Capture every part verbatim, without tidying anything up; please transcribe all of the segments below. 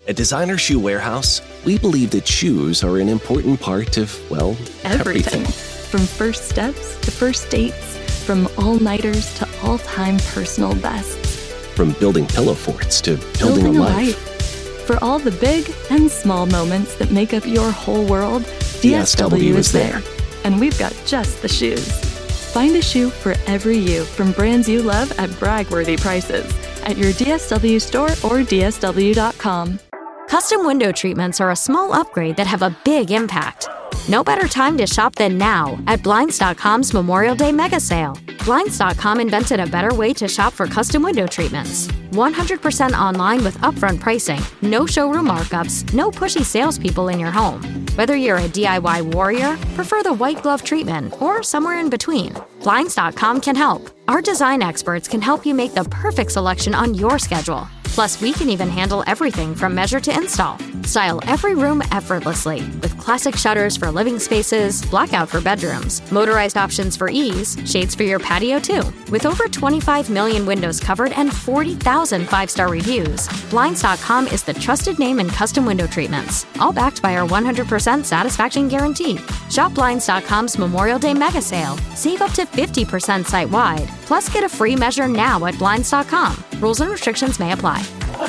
At Designer Shoe Warehouse, we believe that shoes are an important part of, well, everything. everything. From first steps to first dates, from all-nighters to all-time personal bests. From building pillow forts to building, Building a a life. life. For all the big and small moments that make up your whole world, D S W is there. And we've got just the shoes. Find a shoe for every you from brands you love at brag-worthy prices at your D S W store or D S W dot com. Custom window treatments are a small upgrade that have a big impact. No better time to shop than now at Blinds dot com's Memorial Day Mega Sale. Blinds dot com invented a better way to shop for custom window treatments. one hundred percent online with upfront pricing, no showroom markups, no pushy salespeople in your home. Whether you're a D I Y warrior, prefer the white glove treatment, or somewhere in between, Blinds dot com can help. Our design experts can help you make the perfect selection on your schedule. Plus, we can even handle everything from measure to install. Style every room effortlessly with classic shutters for living spaces, blackout for bedrooms, motorized options for ease, shades for your patio too. With over twenty-five million windows covered and forty thousand five-star reviews, Blinds dot com is the trusted name in custom window treatments, all backed by our one hundred percent satisfaction guarantee. Shop Blinds dot com's Memorial Day Mega Sale. Save up to fifty percent site-wide. Plus, get a free measure now at Blinds dot com. Rules and restrictions may apply.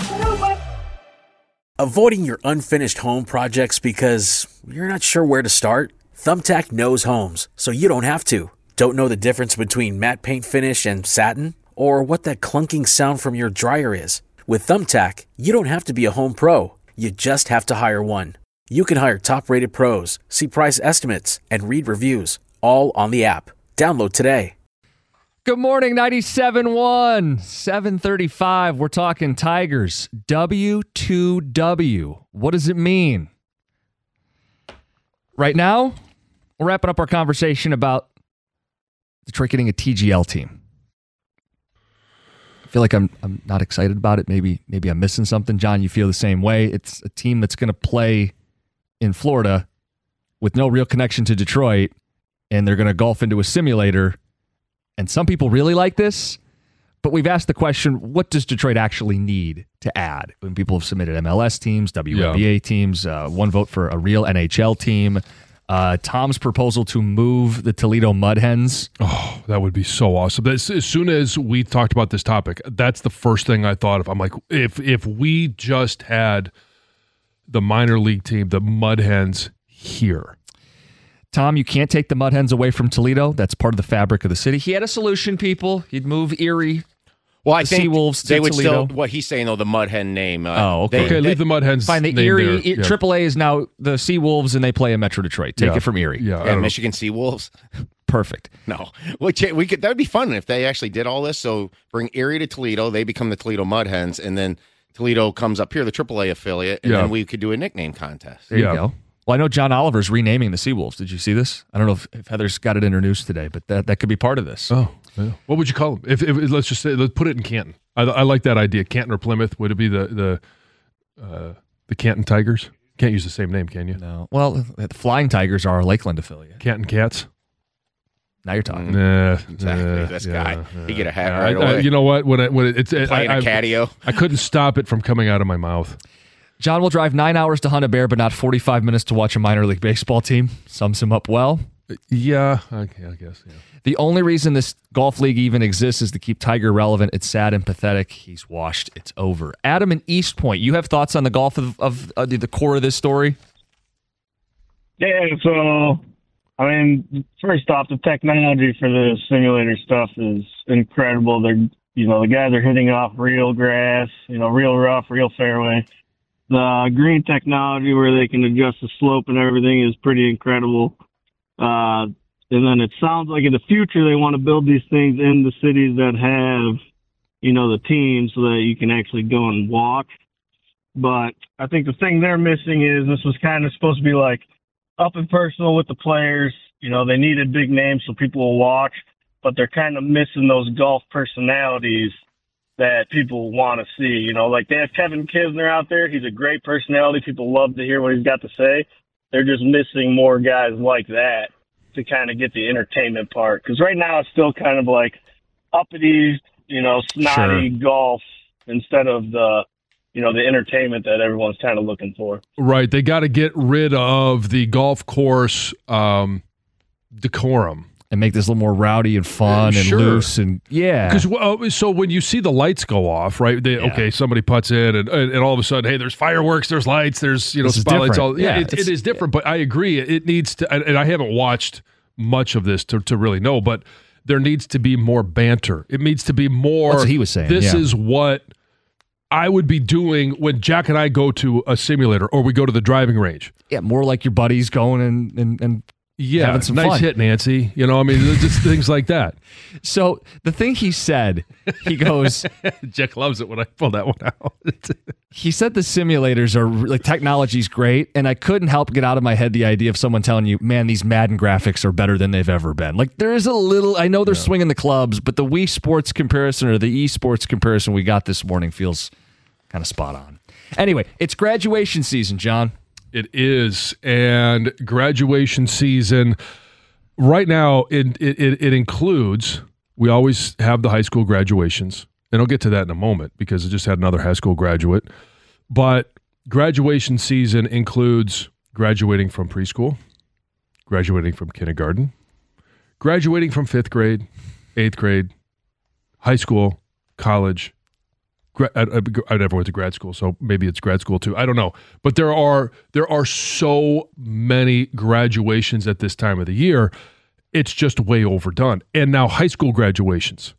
Avoiding your unfinished home projects because you're not sure where to start? Thumbtack knows homes, so you don't have to. Don't know the difference between matte paint finish and satin? Or what that clunking sound from your dryer is? With Thumbtack, you don't have to be a home pro. You just have to hire one. You can hire top-rated pros, see price estimates, and read reviews, all on the app. Download today. Good morning, ninety-seven point one, seven thirty-five. We're talking Tigers. W two W. What does it mean? Right now, we're wrapping up our conversation about Detroit getting a T G L team. I feel like I'm I'm not excited about it. Maybe maybe I'm missing something. John, you feel the same way. It's a team that's going to play in Florida with no real connection to Detroit, and they're going to golf into a simulator. And some people really like this, but we've asked the question, what does Detroit actually need to add? When people have submitted M L S teams, W N B A yeah. teams, uh, one vote for a real N H L team. Uh, Tom's proposal to move the Toledo Mud Hens. Oh, that would be so awesome. That's, as soon as we talked about this topic, that's the first thing I thought of. I'm like, if if we just had the minor league team, the Mud Hens here. Tom, you can't take the Mud Hens away from Toledo. That's part of the fabric of the city. He had a solution, people. He'd move Erie, well, I the think Seawolves to they would Toledo. Still, what he's saying, though, the Mud Hen name. Uh, oh, okay. They, okay, leave the Mud Hens Fine, the name Erie, there. E- Yeah. triple A is now the Seawolves, and they play in Metro Detroit. Take Yeah. it from Erie. Yeah, yeah Michigan Seawolves. Perfect. No, Which, we could. That would be fun if they actually did all this. So bring Erie to Toledo. They become the Toledo Mud Hens, and then Toledo comes up here, the triple A affiliate, and yeah. then we could do a nickname contest. There yeah. you go. Well, I know John Oliver's renaming the Seawolves. Did you see this? I don't know if, if Heather's got it in her news today, but that, that could be part of this. Oh, yeah. What would you call them? If, if let's just say, let's put it in Canton. I, I like that idea. Canton or Plymouth. Would it be the the uh, the Canton Tigers? Can't use the same name, can you? No. Well, the Flying Tigers are our Lakeland affiliate. Canton Cats. Now you're talking. Nah, exactly. Nah, this yeah, guy, yeah. he get a hat I, right I, away. You know what? When it, when it, it's playing I, a I, catio. I couldn't stop it from coming out of my mouth. John will drive nine hours to hunt a bear, but not forty-five minutes to watch a minor league baseball team. Sums him up well. Yeah, okay, I guess. Yeah. The only reason this golf league even exists is to keep Tiger relevant. It's sad and pathetic. He's washed. It's over. Adam in East Point, you have thoughts on the golf of, of uh, the core of this story? Yeah, so, I mean, first off, the technology for the simulator stuff is incredible. They're, you know, the guys are hitting off real grass, you know, real rough, real fairway. The green technology where they can adjust the slope and everything is pretty incredible. Uh, and then it sounds like in the future they want to build these things in the cities that have, you know, the teams so that you can actually go and walk. But I think the thing they're missing is this was kind of supposed to be like up and personal with the players. You know, they needed big names so people will watch, but they're kind of missing those golf personalities that people want to see. You know, like they have Kevin Kisner out there. He's a great personality. People love to hear what he's got to say. They're just missing more guys like that to kind of get the entertainment part. Because right now it's still kind of like uppity, you know, snotty Sure. golf instead of the, you know, the entertainment that everyone's kind of looking for. Right. They got to get rid of the golf course um, decorum. And make this a little more rowdy and fun and Sure. loose and yeah. Because uh, so when you see the lights go off, right? They, Yeah. Okay, somebody puts in, and, and all of a sudden, hey, there's fireworks, there's lights, there's you know This is spotlights. different. All yeah, Yeah, it, it's- it is different. But I agree, it needs to. And, and I haven't watched much of this to, to really know, but there needs to be more banter. It needs to be more. That's what he was saying, This yeah. is what I would be doing when Jack and I go to a simulator or we go to the driving range. Yeah, more like your buddies going and and, and Yeah, having some nice fun. hit, Nancy. You know, I mean, just things like that. So the thing he said, he goes, Jack loves it when I pull that one out. he said the simulators are like technology's great, and I couldn't help get out of my head the idea of someone telling you, man, these Madden graphics are better than they've ever been. Like there is a little, I know they're yeah. swinging the clubs, but the Wii Sports comparison or the eSports comparison we got this morning feels kind of spot on. Anyway, it's graduation season, John. It is, and graduation season right now, it, it, it includes, we always have the high school graduations, and I'll get to that in a moment because I just had another high school graduate, but graduation season includes graduating from preschool, graduating from kindergarten, graduating from fifth grade, eighth grade, high school, college, I, I, I never went to grad school, so maybe it's grad school too. I don't know. But there are there are so many graduations at this time of the year. It's just way overdone. And now high school graduations.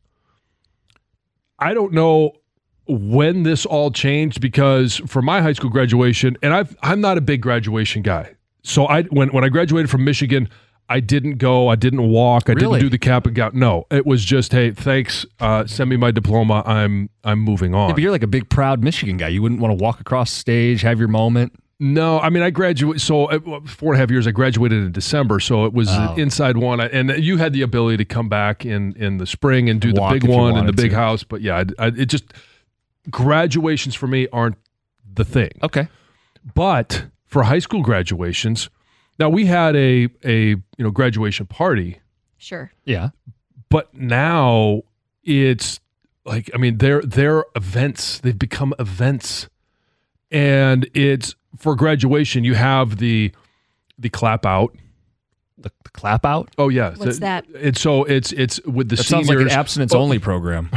I don't know when this all changed because for my high school graduation, and I've, I'm not a big graduation guy. So I when, when I graduated from Michigan, I didn't go, I didn't walk, I Really? didn't do the cap and gown. No, it was just, hey, thanks, uh, send me my diploma, I'm I'm moving on. Yeah, but you're like a big, proud Michigan guy. You wouldn't want to walk across stage, have your moment. No, I mean, I graduated, so uh, four and a half years, I graduated in December, so it was Oh. an inside one, and you had the ability to come back in, in the spring and do the Walk big if you one and the wanted big to. house, but yeah, I, I, it just, graduations for me aren't the thing. Okay. But for high school graduations, now we had a a you know graduation party, Sure. Yeah. but now it's like I mean they're they're events. They've become events, and it's for graduation. You have the the clap out. The, the clap out? Oh yeah, What's So- that? And so it's it's with the That seniors. sounds like an abstinence only program.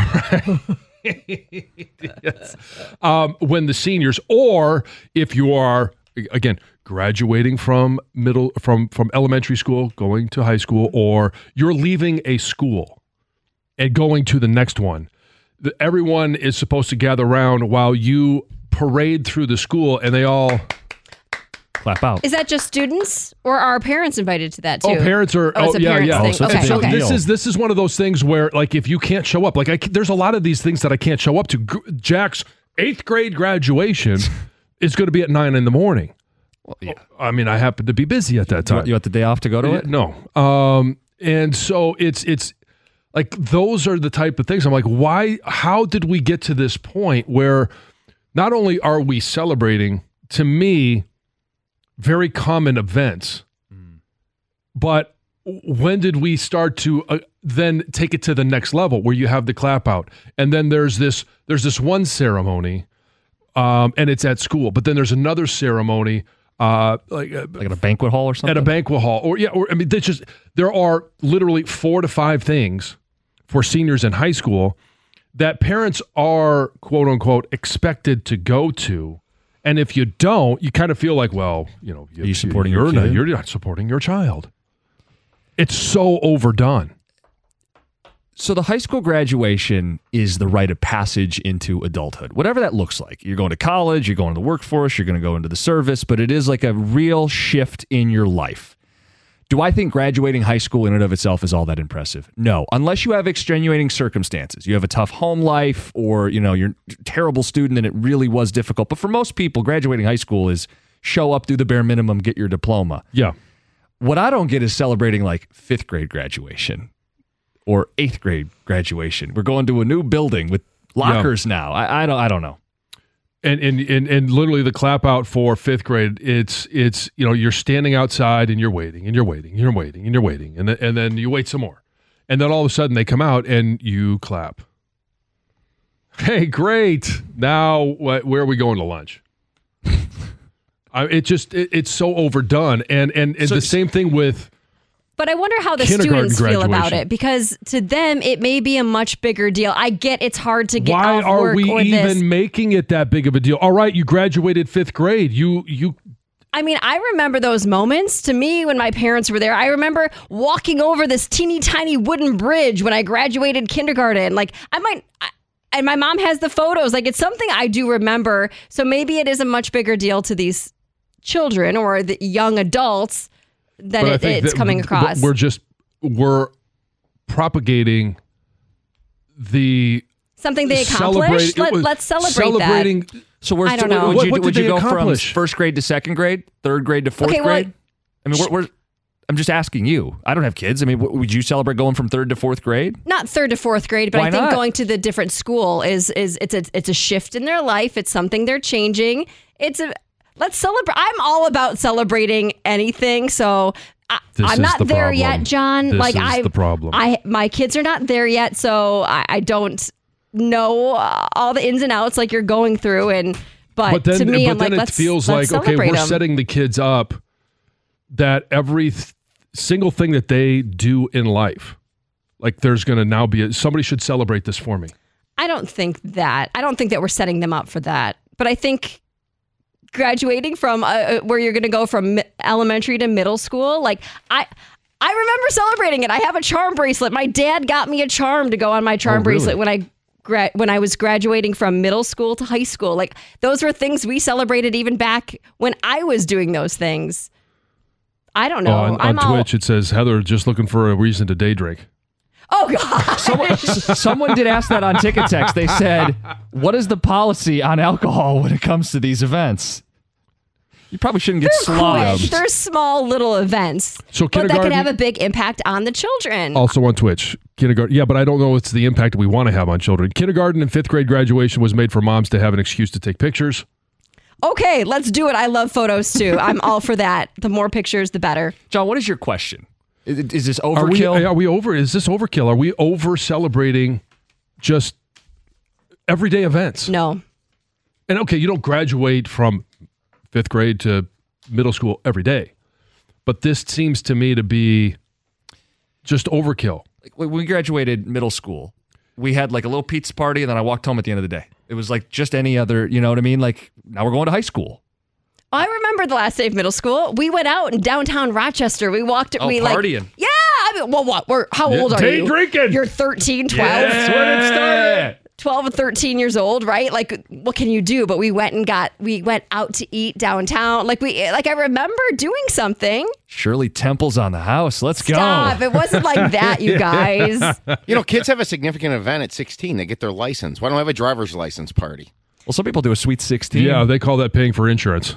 Yes. Um, when the seniors, or if you are again graduating from middle from from elementary school, going to high school, or you're leaving a school and going to the next one, the, everyone is supposed to gather around while you parade through the school, and they all. Clap out. Is that just students, or are parents invited to that too? Oh, parents are. Oh, Oh, it's a yeah, parents yeah. thing. Oh, so it's okay, a big So okay. this deal. is this is one of those things where, like, if you can't show up, like, I, c- there's a lot of these things that I can't show up to. Gr- Jack's eighth grade graduation is going to be at nine in the morning. Well, yeah. I mean, I happen to be busy at that You time. want, you want the day off to go to it? No, um, and so it's it's like those are the type of things. I'm like, why? How did we get to this point where not only are we celebrating, to me, very common events, but when did we start to uh, then take it to the next level where you have the clap out, and then there's this there's this one ceremony, um, and it's at school, but then there's another ceremony, uh, like uh, Like at a banquet hall or something? at a banquet hall, or yeah, or I mean, there's just there are literally four to five things for seniors in high school that parents are quote unquote expected to go to. And if you don't, you kind of feel like, well, you know, Are you supporting your you're not, kid? you're not supporting your child. It's so overdone. So the high school graduation is the rite of passage into adulthood, whatever that looks like. You're going to college, you're going to the workforce, you're going to go into the service, but it is like a real shift in your life. Do I think graduating high school in and of itself is all that impressive? No, unless you have extenuating circumstances. You have a tough home life, or you know, you're a terrible student and it really was difficult. But for most people, graduating high school is show up, do the bare minimum, get your diploma. Yeah. What I don't get is celebrating like fifth grade graduation or eighth grade graduation. We're going to a new building with lockers now. I, I don't I don't know. And, and and and literally the clap out for fifth grade, it's it's you know, you're standing outside and you're waiting and you're waiting and you're waiting and you're waiting and then, and then you wait some more, and then all of a sudden they come out and you clap. Hey, great. Now, wh- where are we going to lunch? I, it just, it, it's so overdone. And, and, and So- the same thing with, But I wonder how the Kindergarten students feel about graduation. it, because to them it may be a much bigger deal. I get it's hard to get why off are work we or even this. making it that big of a deal? All right, you graduated fifth grade. You, you, I mean, I remember those moments. To me, when my parents were there, I remember walking over this teeny tiny wooden bridge when I graduated kindergarten. Like I might, I, and my mom has the photos. Like it's something I do remember. So maybe it is a much bigger deal to these children or the young adults than but I it, think it's that coming across. We're just, we're propagating the Something they celebrate- accomplished. it Let, was let's celebrate celebrating. that. So where's I don't would know. you, What- what would did you they go accomplish? from first grade to second grade, third grade to fourth Okay, well- grade? I mean, we're, we're, I'm just asking you. I don't have kids. I mean, w- would you celebrate going from third to fourth grade? Not third to fourth grade, but Why I think not? going to the different school is is it's a it's a shift in their life. It's something they're changing. It's a let's celebrate. I'm all about celebrating anything. So I, This I'm is not the there problem. yet, John. This like is I the problem. I my kids are not there yet, so I, I don't know uh, all the ins and outs like you're going through. And but, But then, to me, but I'm then like, it let's feels let's like, okay, celebrate we're 'em. setting the kids up that every th- single thing that they do in life, like there's going to now be a, somebody should celebrate this for me. I don't think that. I don't think that we're setting them up for that. But I think graduating from uh, where you're going to go from mi- elementary to middle school, like I, I remember celebrating it. I have a charm bracelet. My dad got me a charm to go on my charm Oh, really? bracelet when I gra- when I was graduating from middle school to high school. Like those were things we celebrated even back when I was doing those things. I don't know. Oh, on I'm on all, Twitch, it says, Heather, just looking for a reason to day drink. oh God. Someone, someone did ask that on Ticket Text. They said, what is the policy on alcohol when it comes to these events? You probably shouldn't get Quick. slobbed. They're small little events, So but that kindergarten- can have a big impact on the children. Also on Twitch, kindergarten. Yeah, but I don't know what's the impact we want to have on children. Kindergarten and fifth grade graduation was made for moms to have an excuse to take pictures. Okay, let's do it. I love photos too. I'm all for that. The more pictures, the better. John, what is your question? Is, is this Are we, overkill? are we over? Is this overkill? Are we over celebrating just everyday events? No. And okay, you don't graduate from fifth grade to middle school every day, but this seems to me to be just overkill. Like, when we graduated middle school, we had like a little pizza party, and then I walked home at the end of the day. It was like just any other, you know what I mean? Like now we're going to high school. I remember the last day of middle school. We went out in downtown Rochester. We walked. Oh, we partying. like yeah. I mean, well, what? We're how Yeah, old are day you? drinking. You're thirteen, twelve. That's when it started. twelve and thirteen years old, right? Like, what can you do? But we went and got, we went out to eat downtown. Like, we, like, I remember doing something. Shirley Temple's on the house. Let's go. Stop. It wasn't like that, you guys. You know, kids have a significant event at sixteen. They get their license. Why don't I have a driver's license party? Well, some people do a sweet sixteen. Yeah, they call that paying for insurance.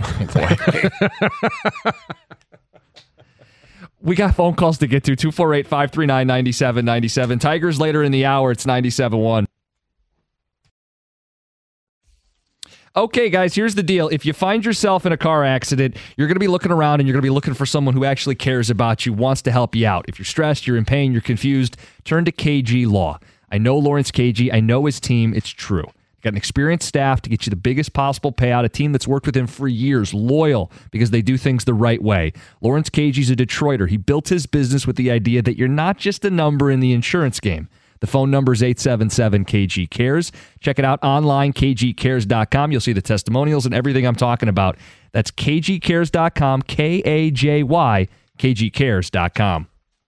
We got phone calls to get to. two four eight, five three nine, nine seven nine seven. Tigers later in the hour. It's ninety-seven one. Okay, guys, here's the deal. If you find yourself in a car accident, you're going to be looking around and you're going to be looking for someone who actually cares about you, wants to help you out. If you're stressed, you're in pain, you're confused, turn to K G Law. I know Lawrence K G. I know his team. It's true. Got an experienced staff to get you the biggest possible payout, a team that's worked with him for years, loyal because they do things the right way. Lawrence K G's a Detroiter. He built his business with the idea that you're not just a number in the insurance game. The phone number is eight seven seven K G cares. Check it out online, K G cares dot com. You'll see the testimonials and everything I'm talking about. That's K G cares dot com, K A J Y, K G cares dot com.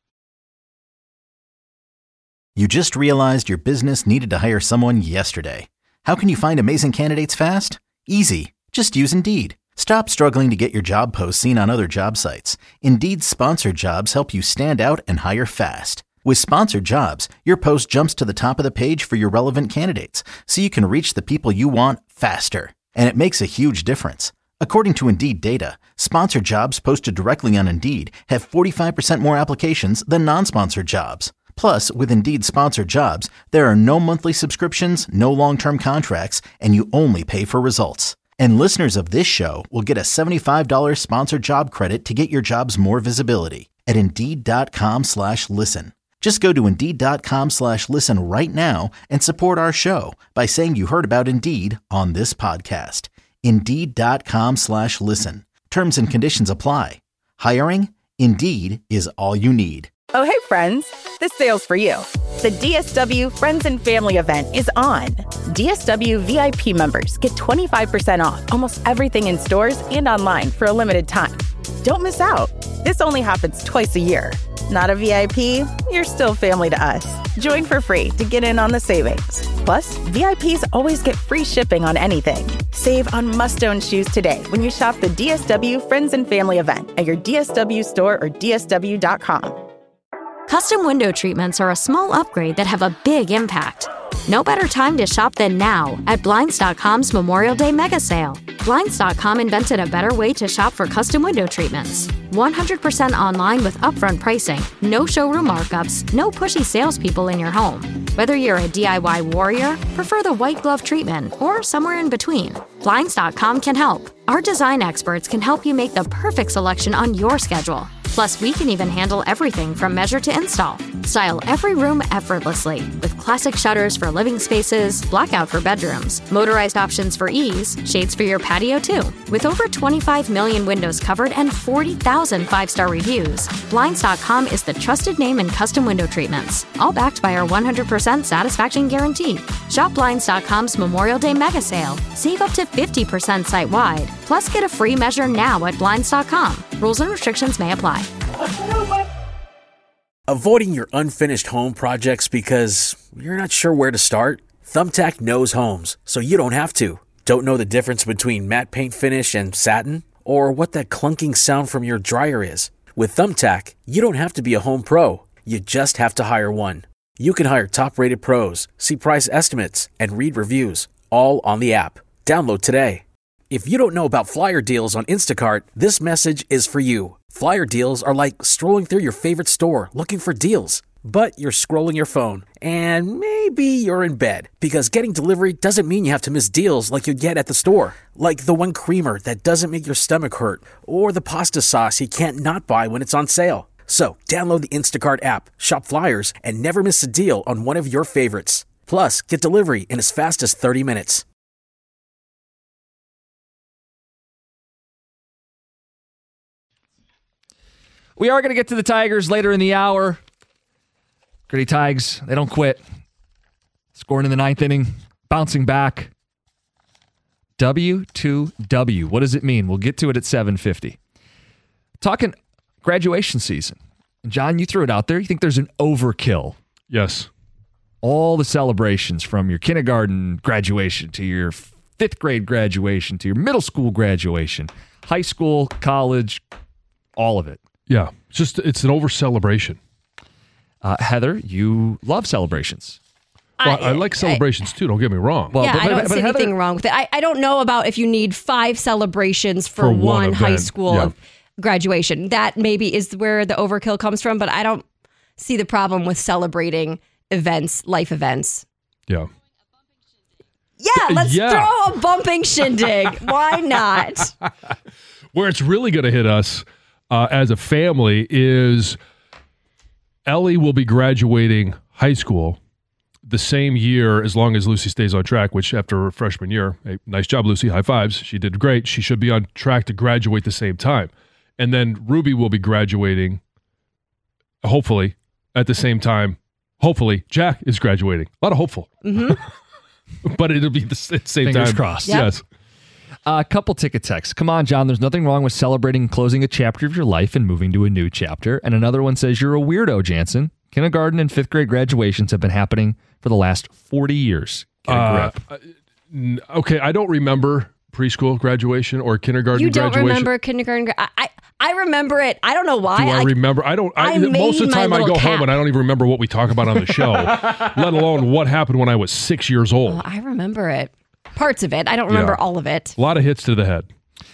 You just realized your business needed to hire someone yesterday. How can you find amazing candidates fast? Easy. Just use Indeed. Stop struggling to get your job posts seen on other job sites. Indeed's sponsored jobs help you stand out and hire fast. With sponsored jobs, your post jumps to the top of the page for your relevant candidates, so you can reach the people you want faster. And it makes a huge difference. According to Indeed data, sponsored jobs posted directly on Indeed have forty-five percent more applications than non-sponsored jobs. Plus, with Indeed sponsored jobs, there are no monthly subscriptions, no long-term contracts, and you only pay for results. And listeners of this show will get a seventy-five dollars sponsored job credit to get your jobs more visibility at Indeed.com slash listen. Just go to Indeed.com slash listen right now and support our show by saying you heard about Indeed on this podcast. Indeed.com slash listen. Terms and conditions apply. Hiring? Indeed is all you need. Oh, hey, friends. This sale's for you. The D S W Friends and Family event is on. D S W V I P members get twenty-five percent off almost everything in stores and online for a limited time. Don't miss out. This only happens twice a year. Not a V I P? You're still family to us. Join for free to get in on the savings. Plus, V I Ps always get free shipping on anything. Save on must-own shoes today when you shop the D S W Friends and Family event at your D S W store or D S W dot com. Custom window treatments are a small upgrade that have a big impact. No better time to shop than now at Blinds dot com's Memorial Day Mega Sale. Blinds dot com invented a better way to shop for custom window treatments. one hundred percent online with upfront pricing, no showroom markups, no pushy salespeople in your home. Whether you're a D I Y warrior, prefer the white glove treatment, or somewhere in between, Blinds dot com can help. Our design experts can help you make the perfect selection on your schedule. Plus, we can even handle everything from measure to install. Style every room effortlessly with classic shutters for living spaces, blackout for bedrooms, motorized options for ease, shades for your patio too. With over twenty-five million windows covered and forty thousand five-star reviews, Blinds dot com is the trusted name in custom window treatments, all backed by our one hundred percent satisfaction guarantee. Shop Blinds dot com's Memorial Day Mega Sale. Save up to fifty percent site-wide. Plus, get a free measure now at Blinds dot com. Rules and restrictions may apply. Avoiding your unfinished home projects because you're not sure where to start? Thumbtack knows homes, so you don't have to. Don't know the difference between matte paint finish and satin? Or what that clunking sound from your dryer is? With Thumbtack, you don't have to be a home pro. You just have to hire one. You can hire top-rated pros, see price estimates, and read reviews, all on the app. Download today. If you don't know about flyer deals on Instacart, this message is for you. Flyer deals are like strolling through your favorite store looking for deals. But you're scrolling your phone, and maybe you're in bed, because getting delivery doesn't mean you have to miss deals like you get at the store. Like the one creamer that doesn't make your stomach hurt, or the pasta sauce you can't not buy when it's on sale. So download the Instacart app, shop flyers, and never miss a deal on one of your favorites. Plus, get delivery in as fast as thirty minutes. We are going to get to the Tigers later in the hour. Gritty Tigers, they don't quit. Scoring in the ninth inning, bouncing back. W two W. What does it mean? We'll get to it at seven fifty. Talking graduation season. John, you threw it out there. You think there's an overkill? Yes. All the celebrations from your kindergarten graduation to your fifth grade graduation to your middle school graduation, high school, college, all of it. Yeah, it's just it's an over celebration. Uh, Heather, you love celebrations. Well, I, I like celebrations I, too. Don't get me wrong. Well, yeah, but, I don't but, see but anything Heather, wrong with it. I, I don't know about if you need five celebrations for, for one, one high event. school Yeah. graduation. That maybe is where the overkill comes from, but I don't see the problem with celebrating events, life events. Yeah. Yeah, let's Yeah. throw a bumping shindig. Why not? Where it's really going to hit us uh, as a family is Ellie will be graduating high school the same year as long as Lucy stays on track, which after her freshman year, hey, nice job, Lucy, high fives. She did great. She should be on track to graduate the same time. And then Ruby will be graduating, hopefully, at the same time. Hopefully, Jack is graduating. A lot of hopeful. Mm-hmm. But it'll be the s- same Fingers time. crossed. Yep. Yes. A uh, couple ticket texts. Come on, John. There's nothing wrong with celebrating closing a chapter of your life and moving to a new chapter. And another one says, you're a weirdo, Jansen. Kindergarten and fifth grade graduations have been happening for the last forty years. Get a Uh, grip. n- okay, I don't remember preschool graduation or kindergarten You don't graduation. remember kindergarten? gra- I, I I remember it. I don't know why. Do I, I remember? I don't. I, I most of made the time my I go little home cap. and I don't even remember what we talk about on the show, let alone what happened when I was six years old. Oh, I remember it. Parts of it. I don't remember Yeah. all of it. A lot of hits to the head.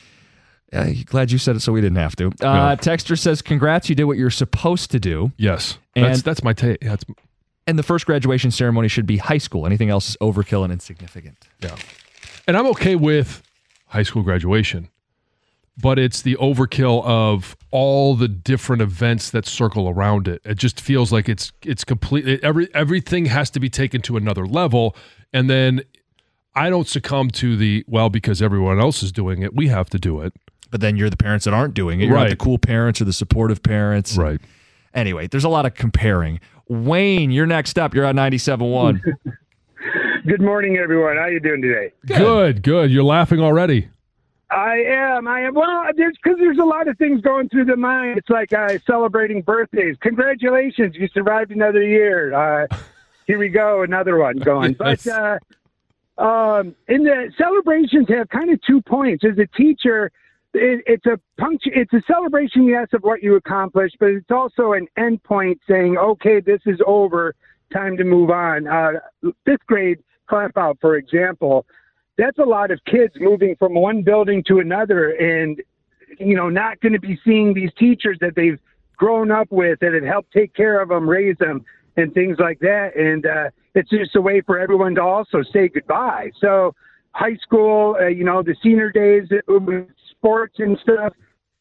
Uh, glad you said it so we didn't have to. Uh, Yeah. Texter says, congrats, you did what you're supposed to do. Yes, And- that's that's my take. That's And the first graduation ceremony should be high school. Anything else is overkill and insignificant. yeah, and I'm okay with high school graduation. but it's the overkill of all the different events that circle around it. It just feels like it's it's completely every everything has to be taken to another level, and then I don't succumb to the well because everyone else is doing it, we have to do it. But then you're the parents that aren't doing it. You're Right. not the cool parents or the supportive parents. Right. Anyway, there's a lot of comparing. Wayne, you're next up. You're on ninety-seven point one. Good morning, everyone. How you doing today? Good, good. good. You're laughing already. I am. I am. Well, there's because there's a lot of things going through the mind. It's like uh, celebrating birthdays. Congratulations, you survived another year. Uh, here we go, another one going. Yes. But uh, um, and the celebrations have kind of two points. As a teacher, it, it's a punctu- It's a celebration, yes, of what you accomplished, but it's also an end point saying, okay, this is over. Time to move on. Uh, fifth grade clap out, for example. That's a lot of kids moving from one building to another and, you know, not going to be seeing these teachers that they've grown up with that have helped take care of them, raise them, and things like that. And uh, it's just a way for everyone to also say goodbye. So high school, uh, you know, the senior days, with sports and stuff.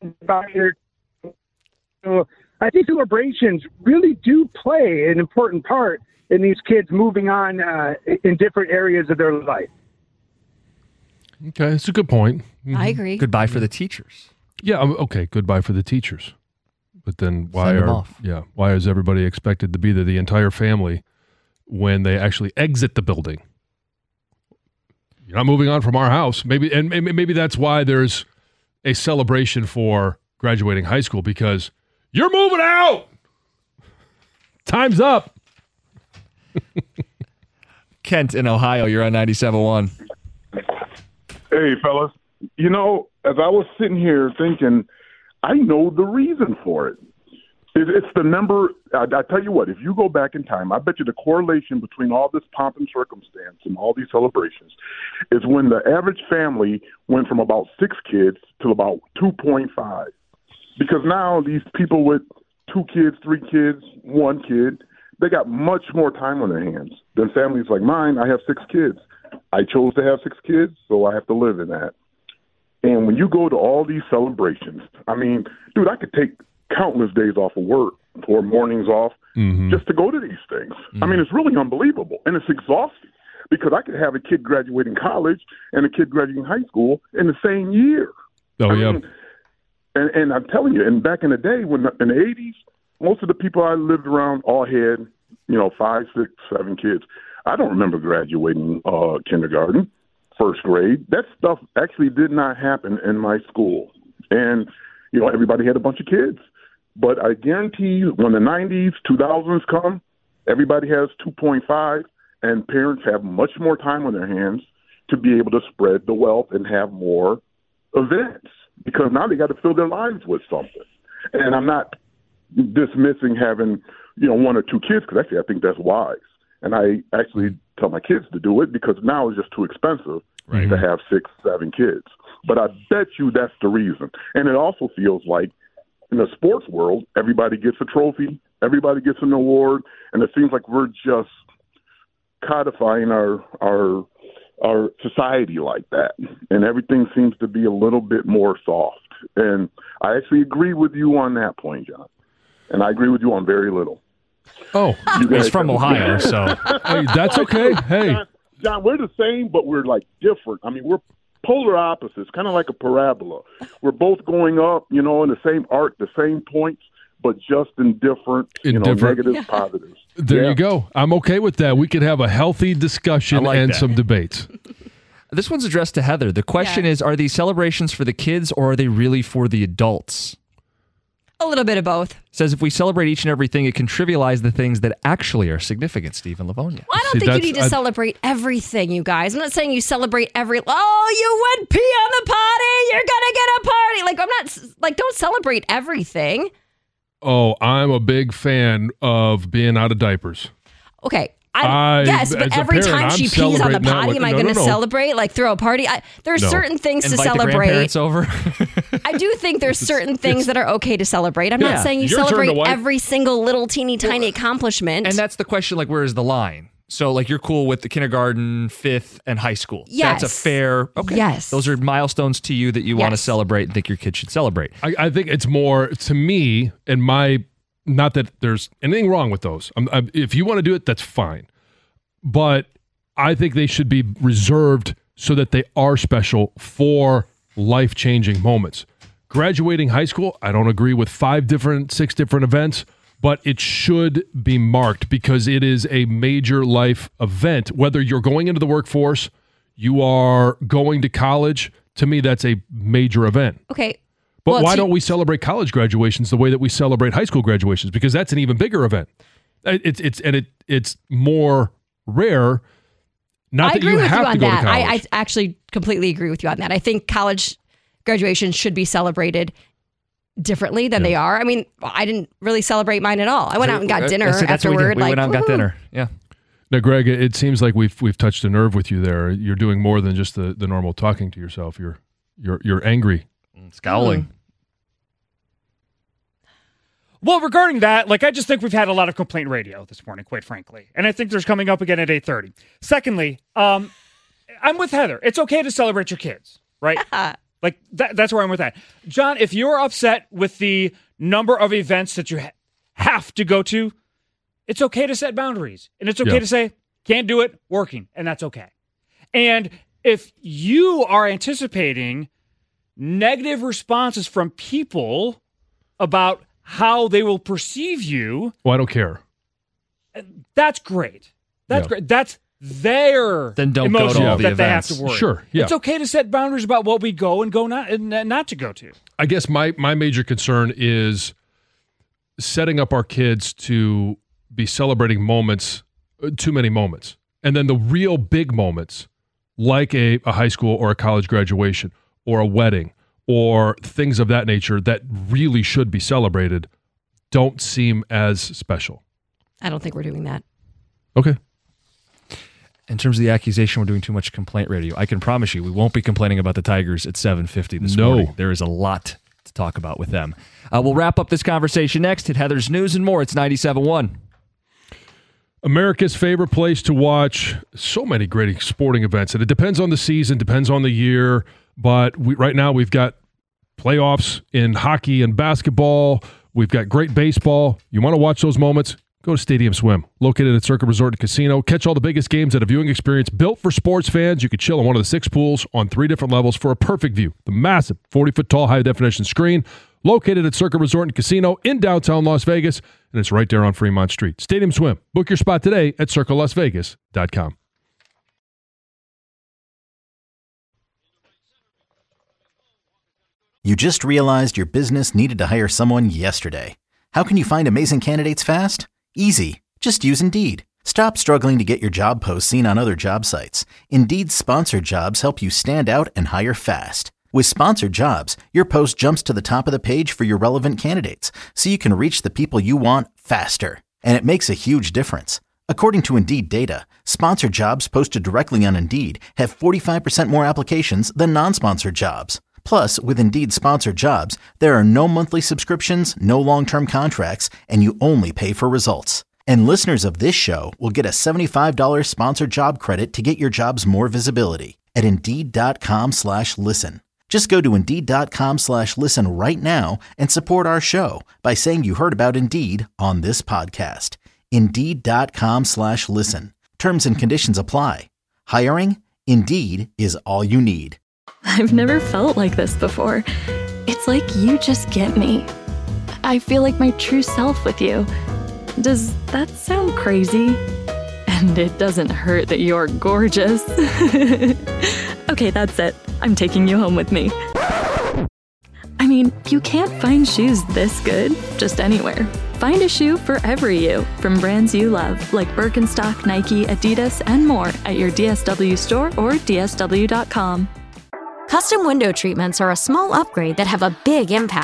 So I think celebrations really do play an important part in these kids moving on uh, in different areas of their life. Okay, it's a good point. Mm-hmm. I agree. Goodbye for the teachers. Yeah, um, okay, goodbye for the teachers. But then why Send them are off. yeah, why is everybody expected to be there, the entire family, when they actually exit the building? You're not moving on from our house. Maybe and maybe, maybe that's why there's a celebration for graduating high school, because you're moving out. Time's up. Kent in Ohio, you're on ninety-seven point one. Hey, fellas. You know, as I was sitting here thinking, I know the reason for it. it it's the number. I, I tell you what, if you go back in time, I bet you the correlation between all this pomp and circumstance and all these celebrations is when the average family went from about six kids to about two point five. Because now these people with two kids, three kids, one kid, they got much more time on their hands than families like mine. I have six kids. I chose to have six kids, so I have to live in that. And when you go to all these celebrations, I mean, dude, I could take countless days off of work or mornings off mm-hmm. just to go to these things. Mm-hmm. I mean, it's really unbelievable. And it's exhausting because I could have a kid graduating college and a kid graduating high school in the same year. Oh, I yeah. mean, and, and I'm telling you, and back in the day, when in the eighties, most of the people I lived around all had, you know, five, six, seven kids. I don't remember graduating uh, kindergarten, first grade. That stuff actually did not happen in my school. And, you know, everybody had a bunch of kids. But I guarantee you, when the nineties, two thousands come, everybody has two point five, and parents have much more time on their hands to be able to spread the wealth and have more events, because now they got to fill their lives with something. And I'm not dismissing having, you know, one or two kids, because actually I think that's wise. And I actually tell my kids to do it because now it's just too expensive right. to have six, seven kids. But I bet you that's the reason. And it also feels like in the sports world, everybody gets a trophy, everybody gets an award, and it seems like we're just codifying our our our society like that. And everything seems to be a little bit more soft. And I actually agree with you on that point, John. And I agree with you on very little. Oh, he's from Ohio, so hey, that's okay. Hey, John, John, we're the same, but we're like different. I mean, we're polar opposites, kind of like a parabola. We're both going up, you know, in the same arc, the same points, but just in different, in you know, different. negatives, Yeah. positives. There Yeah. you go. I'm okay with that. We could have a healthy discussion like and that. some debates. This one's addressed to Heather. The question Yeah. is, are these celebrations for the kids or are they really for the adults? A little bit of both. Says if we celebrate each and everything, it can trivialize the things that actually are significant, Stephen Livonia. Well, I don't See, think you that's- need to I- celebrate everything, you guys. I'm not saying you celebrate every, oh, you went pee on the potty, you're going to get a party. Like, I'm not, s- like, don't celebrate everything. Oh, I'm a big fan of being out of diapers. Okay. I, I- yes, but as a every parent, time I'm she pees on the celebrating that potty, one. am I No, going to no, no. celebrate? Like throw a party? I, there's No. certain things Invite to the celebrate. grandparents over. I do think there's certain things that are okay to celebrate. I'm Yeah. not saying you Your turn to celebrate wipe. every single little teeny tiny accomplishment. And that's the question, like, where is the line? So, like, you're cool with the kindergarten, fifth, and high school. Yes. That's a fair, okay. Yes. Those are milestones to you that you Yes. want to celebrate and think your kid should celebrate. I, I think it's more, to me, and my, not that there's anything wrong with those. I'm, I'm, if you want to do it, that's fine. But I think they should be reserved so that they are special for life-changing moments. Graduating high school, I don't agree with five different, six different events, but it should be marked because it is a major life event. Whether you're going into the workforce, you are going to college, to me, that's a major event. Okay. But Well, why to- don't we celebrate college graduations the way that we celebrate high school graduations? Because that's an even bigger event. It's it's and it it's more rare. Not I that agree you with have you to on go that. to college. I, I actually completely agree with you on that. I think college graduation should be celebrated differently than they are. I mean, I didn't really celebrate mine at all. I went out and got dinner That's- that's what we did. afterward. We like, went out and got woohoo. dinner. Yeah. Now, Greg, it seems like we've we've touched a nerve with you there. You're doing more than just the, the normal talking to yourself. You're you're you're angry, scowling. Well, regarding that, like, I just think we've had a lot of complaint radio this morning, quite frankly. And I think there's coming up again at eight thirty. Secondly, um, I'm with Heather. It's okay to celebrate your kids, right? Like, that, that's where I'm with that. John, if you're upset with the number of events that you ha- have to go to, it's okay to set boundaries. And it's okay Yeah. to say, can't do it, working, and that's okay. And if you are anticipating negative responses from people about how they will perceive you, well, I don't care. that's great. That's Yeah. great. That's their Then don't go to emotions all the that they have events. to worry. Sure, yeah. It's okay to set boundaries about what we go and go not and not to go to. I guess my my major concern is setting up our kids to be celebrating moments, uh, too many moments, and then the real big moments, like a, a high school or a college graduation or a wedding or things of that nature that really should be celebrated, don't seem as special. I don't think we're doing that. Okay. In terms of the accusation, we're doing too much complaint radio. I can promise you, we won't be complaining about the Tigers at seven fifty this No. morning. There is a lot to talk about with them. Uh, we'll wrap up this conversation next at Heather's News and More. It's ninety-seven point one. America's favorite place to watch so many great sporting events. And it depends on the season, depends on the year. But we, right now we've got playoffs in hockey and basketball. We've got great baseball. You want to watch those moments? Go to Stadium Swim, located at Circa Resort and Casino. Catch all the biggest games at a viewing experience built for sports fans. You can chill on one of the six pools on three different levels for a perfect view. The massive forty-foot tall high-definition screen located at Circa Resort and Casino in downtown Las Vegas, and it's right there on Fremont Street. Stadium Swim. Book your spot today at circa las vegas dot com. You just realized your business needed to hire someone yesterday. How can you find amazing candidates fast? Easy. Just use Indeed. Stop struggling to get your job posts seen on other job sites. Indeed's sponsored jobs help you stand out and hire fast. With sponsored jobs, your post jumps to the top of the page for your relevant candidates, so you can reach the people you want faster. And it makes a huge difference. According to Indeed data, sponsored jobs posted directly on Indeed have forty-five percent more applications than non-sponsored jobs. Plus, with Indeed sponsored jobs, there are no monthly subscriptions, no long-term contracts, and you only pay for results. And listeners of this show will get a seventy-five dollars sponsored job credit to get your jobs more visibility at Indeed.com slash listen. Just go to Indeed.com slash listen right now and support our show by saying you heard about Indeed on this podcast. Indeed.com slash listen. Terms and conditions apply. Hiring? Indeed is all you need. I've never felt like this before. It's like you just get me. I feel like my true self with you. Does that sound crazy? And it doesn't hurt that you're gorgeous. Okay, that's it. I'm taking you home with me. I mean, you can't find shoes this good just anywhere. Find a shoe for every you from brands you love, like Birkenstock, Nike, Adidas, and more at your D S W store or D S W dot com. Custom window treatments are a small upgrade that have a big impact.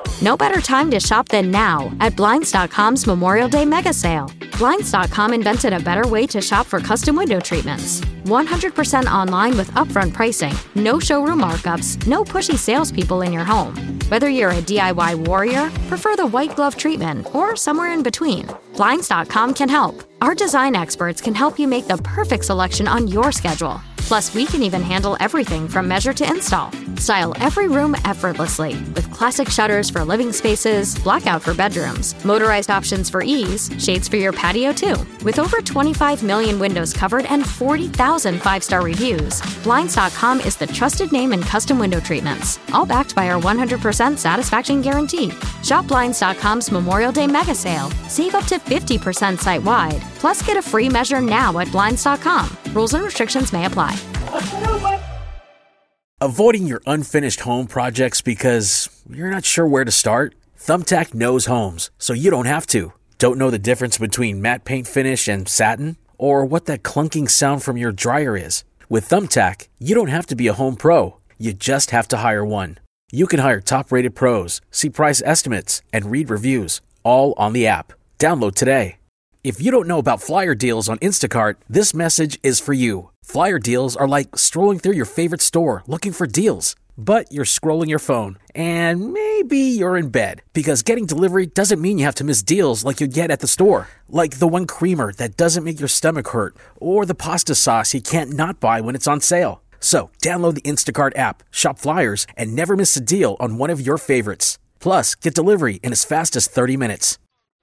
No better time to shop than now at Blinds dot com's Memorial Day mega sale. Blinds dot com invented a better way to shop for custom window treatments. one hundred percent online with upfront pricing, no showroom markups, no pushy salespeople in your home. Whether you're a D I Y warrior, prefer the white glove treatment, or somewhere in between, Blinds dot com can help. Our design experts can help you make the perfect selection on your schedule. Plus, we can even handle everything from measure to install. Style every room effortlessly with classic shutters for living spaces, blackout for bedrooms, motorized options for ease, shades for your patio too. With over twenty-five million windows covered and forty thousand five-star reviews, Blinds dot com is the trusted name in custom window treatments, all backed by our one hundred percent satisfaction guarantee. Shop Blinds dot com's Memorial Day mega sale. Save up to fifty percent site-wide. Plus, get a free measure now at Blinds dot com. Rules and restrictions may apply. Avoiding your unfinished home projects because you're not sure where to start? Thumbtack knows homes, so you don't have to. Don't know the difference between matte paint finish and satin? Or what that clunking sound from your dryer is? With Thumbtack, you don't have to be a home pro. You just have to hire one. You can hire top-rated pros, see price estimates, and read reviews, all on the app. Download today. If you don't know about flyer deals on Instacart, this message is for you. Flyer deals are like strolling through your favorite store looking for deals. But you're scrolling your phone, and maybe you're in bed, because getting delivery doesn't mean you have to miss deals like you get at the store. Like the one creamer that doesn't make your stomach hurt, or the pasta sauce you can't not buy when it's on sale. So download the Instacart app, shop flyers, and never miss a deal on one of your favorites. Plus, get delivery in as fast as thirty minutes.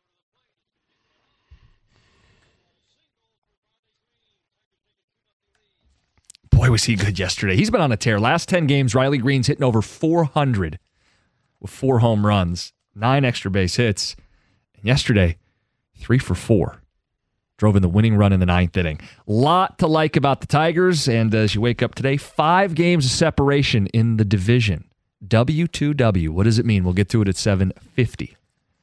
Boy, was he good yesterday. He's been on a tear. Last ten games, Riley Green's hitting over four hundred with four home runs, nine extra base hits. And yesterday, three for four. Drove in the winning run in the ninth inning. Lot to like about the Tigers. And as you wake up today, five games of separation in the division. W two W. What does it mean? We'll get to it at seven fifty.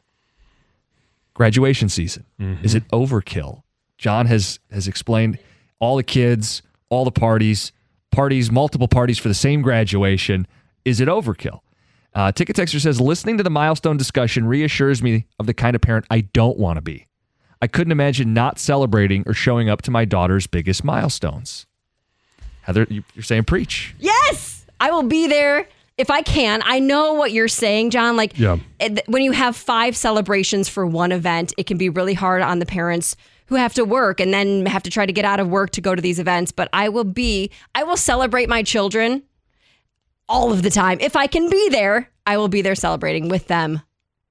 Graduation season. Mm-hmm. Is it overkill? John has has explained all the kids, all the parties, parties, multiple parties for the same graduation. Is it overkill? Uh, Ticket Texter says, listening to the milestone discussion reassures me of the kind of parent I don't want to be. I couldn't imagine not celebrating or showing up to my daughter's biggest milestones. Heather, you're saying preach. Yes! I will be there if I can. I know what you're saying, John. Like, yeah. When you have five celebrations for one event, it can be really hard on the parents who have to work and then have to try to get out of work to go to these events. But I will be, I will celebrate my children all of the time. If I can be there, I will be there celebrating with them.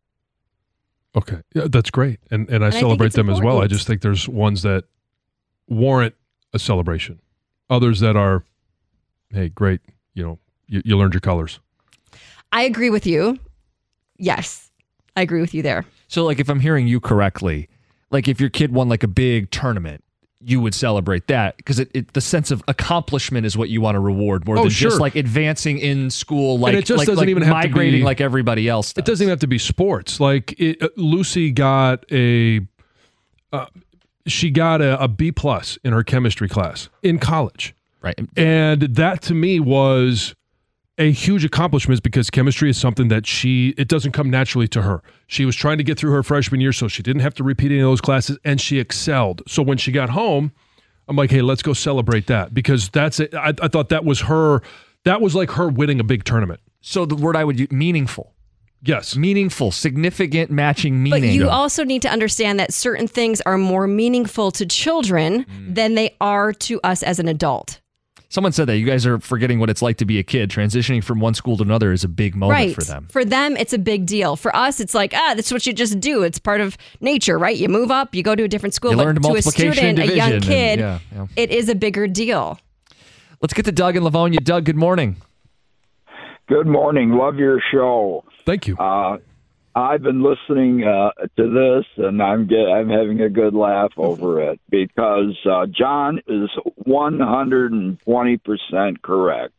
Okay. Yeah, that's great. And and I And I celebrate think it's them as well. I important. just think there's ones that warrant a celebration. Others that are, hey, great, you know, you, you learned your colors. I agree with you. Yes, I agree with you there. So, like, if I'm hearing you correctly, like if your kid won like a big tournament, you would celebrate that because it, it the sense of accomplishment is what you want to reward more Oh, than sure. just like advancing in school, like And it just like, doesn't like even have to migrating be- like everybody else does. It doesn't even have to be sports. Like it, uh, Lucy got a, uh, she got a, a B plus in her chemistry class in college, right? And that to me was a huge accomplishment because chemistry is something that she it doesn't come naturally to her. She was trying to get through her freshman year, so she didn't have to repeat any of those classes, and she excelled. So when she got home, I'm like, hey, let's go celebrate that because that's it. I, I thought that was her. That was like her winning a big tournament. So the word I would use, meaningful. Yes. Meaningful, significant, matching meaning. But you also need to understand that certain things are more meaningful to children Mm. than they are to us as an adult. Someone said that. You guys are forgetting what it's like to be a kid. Transitioning from one school to another is a big moment right. for them. For them, it's a big deal. For us, it's like, ah, that's what you just do. It's part of nature, right? You move up, you go to a different school. You but learn to a multiplication student, and a young division kid, and- yeah, yeah. it is a bigger deal. Let's get to Doug in Livonia. Doug, good morning. Good morning. Love your show. Thank you. Uh, I've been listening uh, to this, and I'm get, I'm having a good laugh over it because uh, John is one hundred twenty percent correct.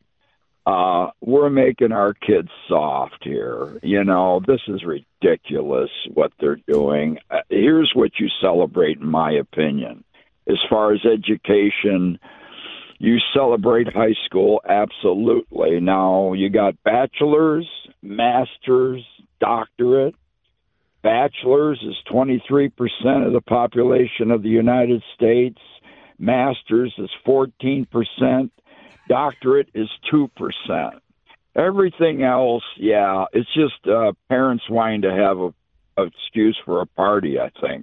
Uh, we're making our kids soft here. You know, this is ridiculous what they're doing. Uh, here's what you celebrate, in my opinion. As far as education, you celebrate high school, absolutely. Now, you got bachelors, masters, doctorate. Bachelor's is twenty-three percent of the population of the United States. Master's is fourteen percent. Doctorate is two percent. Everything else, yeah, it's just uh, parents wanting to have a, a excuse for a party, I think.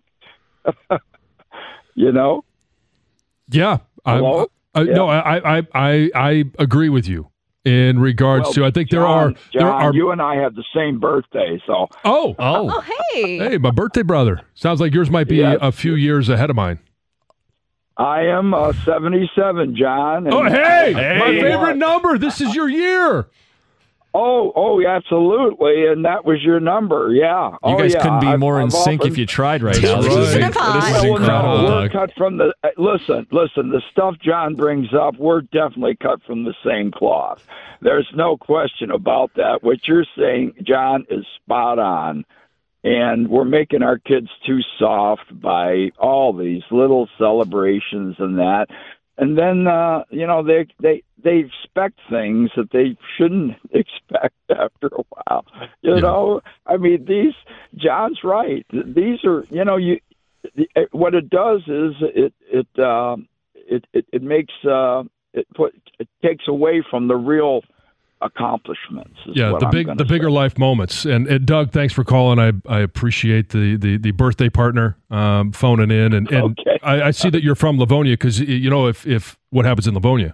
You know? Yeah. Hello? I, I, Yeah. No, I, I, I, I agree with you in regards Well, to, I think there John, are, John, there are, you and I have the same birthday, so. oh, Oh, hey. hey, my birthday brother. Sounds like yours might be Yes. a few years ahead of mine. I am uh, seventy-seven, John. and- Oh, hey, Hey. my favorite number. This is your year. Oh, oh, absolutely, and that was your number, yeah. You oh, guys yeah. couldn't be I've- more in I've sync often- if you tried right That's now. This right. is, Two this is Well, incredible, no, we're Doug. cut from the. Uh, listen, listen. The stuff John brings up, we're definitely cut from the same cloth. There's no question about that. What you're saying, John, is spot on, and we're making our kids too soft by all these little celebrations and that. And then uh, you know they they they expect things that they shouldn't expect after a while. You Yeah. know, I mean, these John's right. These are you know you it, what it does is it it um, it, it it makes uh, it put it takes away from the real accomplishments. is Yeah, what the I'm big, gonna the bigger say. life moments. And, and Doug, thanks for calling. I, I appreciate the, the, the birthday partner um, phoning in, and, and Okay. I, I see that you're from Livonia because you know if, if what happens in Livonia.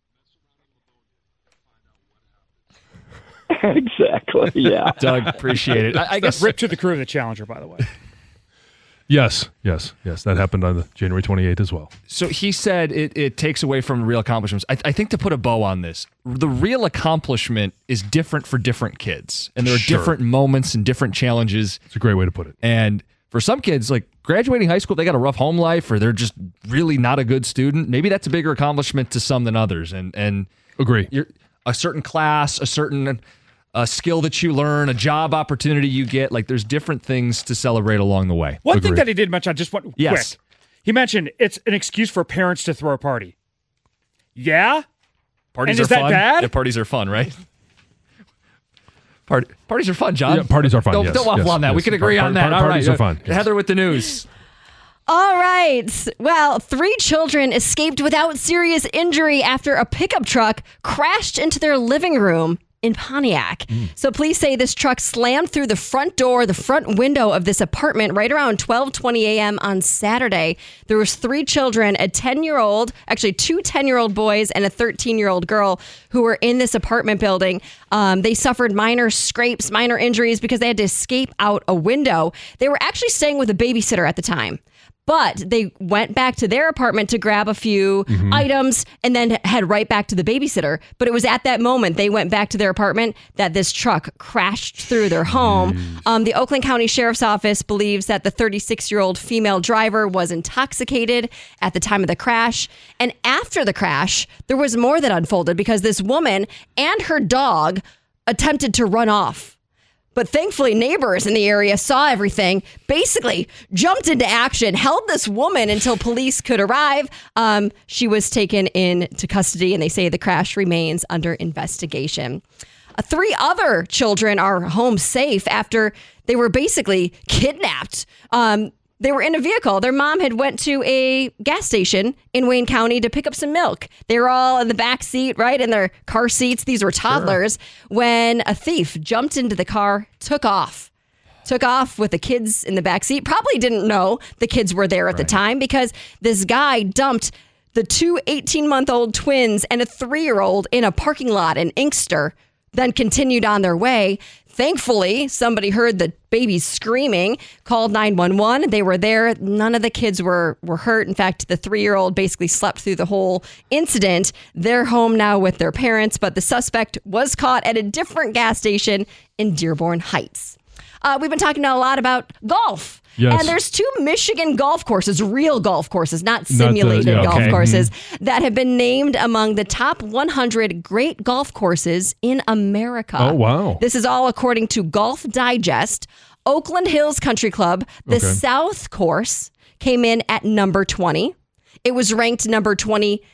Exactly. Yeah. Doug, appreciate it. I, I guess Rip to the crew of the Challenger, by the way. Yes, yes, yes. That happened on the January twenty-eighth as well. So he said it, it takes away from real accomplishments. I, I think to put a bow on this, the real accomplishment is different for different kids. And there are Sure. different moments and different challenges. It's a great way to put it. And for some kids, like graduating high school, they got a rough home life or they're just really not a good student. Maybe that's a bigger accomplishment to some than others. And and Agree. you're, a certain class, a certain a skill that you learn, a job opportunity you get. Like there's different things to celebrate along the way. One thing that he did mention, I just want Yes. quick. He mentioned it's an excuse for parents to throw a party. Yeah? Parties And are is that fun. bad? Yeah, parties are fun, right? Part, parties are fun, John. Yeah, parties are fun, Don't, yes, don't waffle yes, on that. We yes. can agree Par- on that. par- All right. parties are fun, yes. Heather with the news. All right. Well, three children escaped without serious injury after a pickup truck crashed into their living room in Pontiac. So police say this truck slammed through the front door, the front window of this apartment right around twelve twenty a.m. on Saturday. There was three children, a ten-year-old, actually two ten-year-old boys and a thirteen-year-old girl who were in this apartment building. Um, they suffered minor scrapes, minor injuries because they had to escape out a window. They were actually staying with a babysitter at the time. But they went back to their apartment to grab a few Mhm. items and then head right back to the babysitter. But it was at that moment they went back to their apartment that this truck crashed through their home. Um, the Oakland County Sheriff's Office believes that the thirty-six-year-old female driver was intoxicated at the time of the crash. And after the crash, there was more that unfolded because this woman and her dog attempted to run off. But thankfully, neighbors in the area saw everything, basically jumped into action, held this woman until police could arrive. Um, she was taken into custody, and they say the crash remains under investigation. Uh, three other children are home safe after they were basically kidnapped. Um, they were in a vehicle. Their mom had went to a gas station in Wayne County to pick up some milk. They were all in the back seat, right, in their car seats. These were toddlers when a thief jumped into the car, took off. Took off with the kids in the back seat. Probably didn't know the kids were there at the time because this guy dumped the two eighteen-month-old twins and a three-year-old in a parking lot in Inkster, then continued on their way. Thankfully, somebody heard the babies screaming, called nine one one. They were there. None of the kids were, were hurt. In fact, the three-year-old basically slept through the whole incident. They're home now with their parents, but the suspect was caught at a different gas station in Dearborn Heights. Uh, we've been talking a lot about golf. Yes. And there's two Michigan golf courses, real golf courses, not Not the- simulated yeah, golf okay. courses, that have been named among the top one hundred great golf courses in America. Oh, wow. This is all according to Golf Digest. Oakland Hills Country Club, the Okay. South Course, came in at number twenty. It was ranked number twenty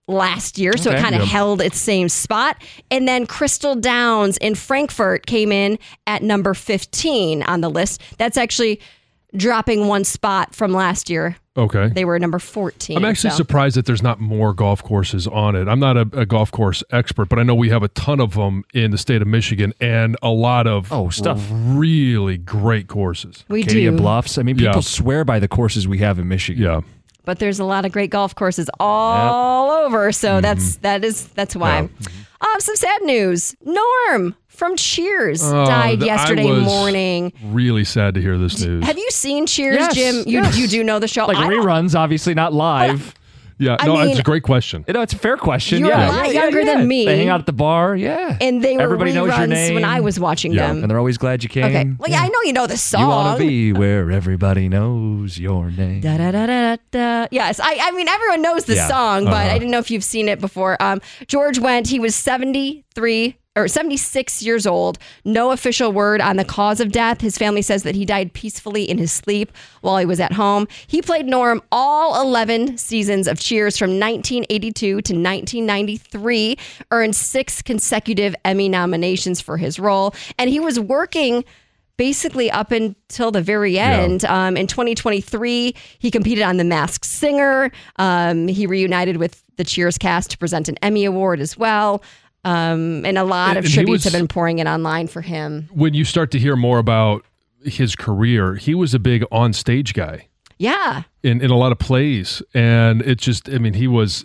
last year, so Okay. it kind of Yep. held its same spot. And then Crystal Downs in Frankfurt came in at number fifteen on the list. That's actually dropping one spot from last year. Okay. They were number fourteen. I'm actually so. surprised that there's not more golf courses on it. I'm not a, a golf course expert, but I know we have a ton of them in the state of Michigan and a lot of Oh, stuff. really great courses. We Acadia do. Bluffs. I mean, people Yeah. swear by the courses we have in Michigan. Yeah. But there's a lot of great golf courses all over, so Mm-hmm. that's that is that's why. Um, some sad news. Norm from Cheers Oh, died th- I yesterday was morning. Really sad to hear this news. Have you seen Cheers, Yes, Jim? You yes. you do know the show? Like I don't- reruns, obviously not live. yeah, I no, mean- it's a great question. You know, it's a fair question. You're yeah. a lot Yeah, younger yeah. than me. They hang out at the bar. Yeah. And they were Everybody knows your reruns name. when I was watching Yeah. them. And they're always glad you came. Okay. Well, yeah, I know you know the song. You want to be where everybody knows your name. Da, da, da, da, da. Yes, I, I mean, everyone knows the Yeah. song, but Uh-huh. I didn't know if you've seen it before. Um, George went, he was seventy-three or seventy-six years old. No official word on the cause of death. His family says that he died peacefully in his sleep while he was at home. He played Norm all eleven seasons of Cheers from nineteen eighty-two to nineteen ninety-three, earned six consecutive Emmy nominations for his role, and he was working basically up until the very end. Um, in twenty twenty-three, he competed on The Masked Singer. Um, he reunited with the Cheers cast to present an Emmy Award as well. Um, and a lot And- of and he tributes was- have been pouring in online for him. When you start to hear more about his career, he was a big on-stage guy Yeah. in, in a lot of plays. And it's just, I mean, he was